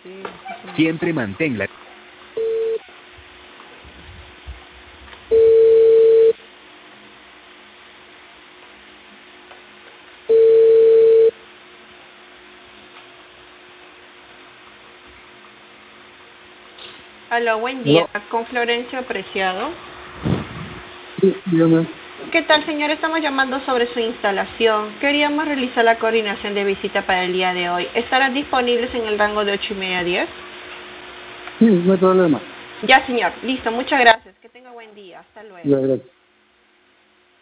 Sí. Siempre manténla. Aló, buen día. Aló. Con Florencio Preciado. Sí, dígame. ¿Qué tal, señor? Estamos llamando sobre su instalación. Queríamos realizar la coordinación de visita para el día de hoy. ¿Estarán disponibles en el rango de 8:30 a 10? Sí, no hay problema. Ya, señor. Listo. Muchas gracias. Que tenga buen día. Hasta luego. Ya, gracias.